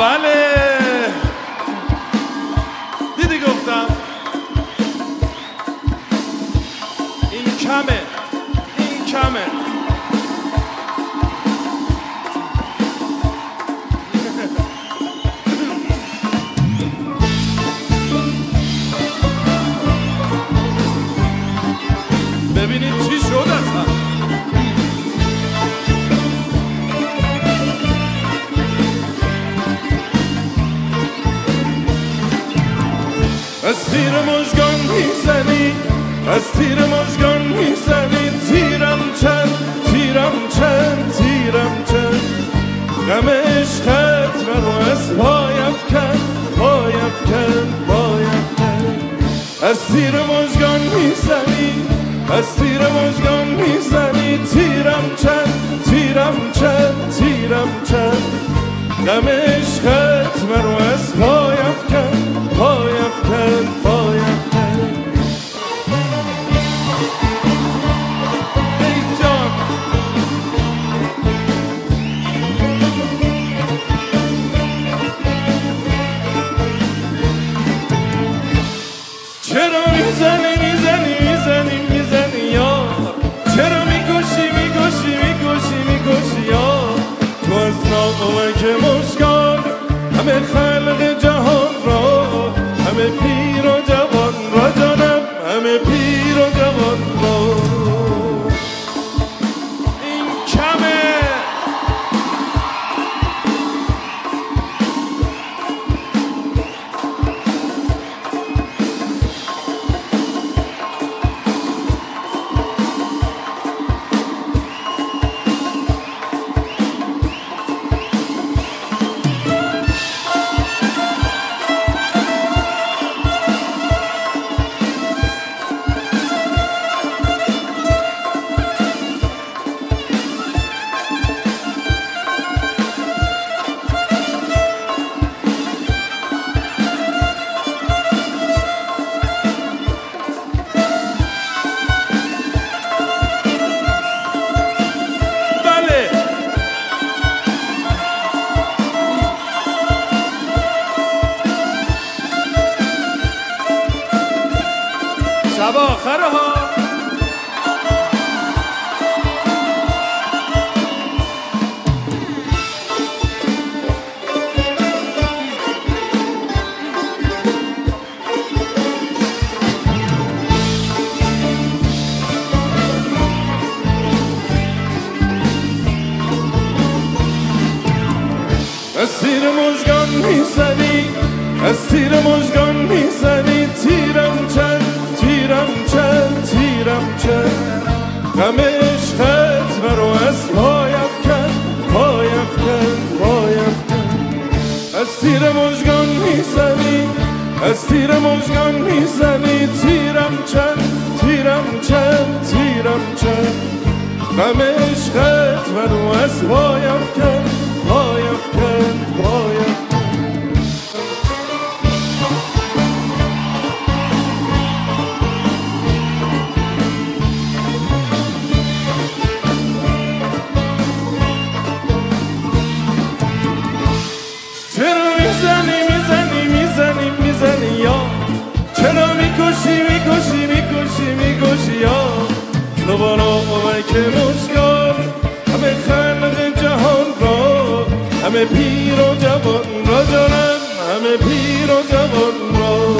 بله دیدی گفتم این کمه این کمه ببینید چی شد اصلا از تیر مژگان میزنی از تیر مژگان میزنی تیرم چند تیرم چند تیرم چند غم عشقت منو از پایم کن پایم کن پایم کن از تیر مژگان میزنی از تیر مژگان میزنی تیرم چند تیرم چند تیرم چند غم عشقت منو از پایم کن پایم کن پایم کن ای جان چرا میزنی میزنی میزنی میزنی یا چرا میکشی میکشی میکشی میکشی یا تو از ناقمک مژگان همه خلق جهان را همه پیر و جوان را جانم همه پیر و جوان را این کمه شب آخره ها از تیر مژگان میزنی از تیر مژگان میزنی تیرم چند تیرم چند تیرم چند غم عشقت مرو از پایم کن پایم کن پایم کن از تیر مژگان میزنی از تیر مژگان میزنی تیرم چند تیرم چند تیرم چند غم عشقت مرو از پایم کن پایم کن پایم چرا میزنی میزنی میزنی میزنی یا چرا میکشی میکشی میکشی میکشی یا تو با ناقمک مژگان همه خلق جهان را همه پیر و جوان را جانم همه پیر و جوان را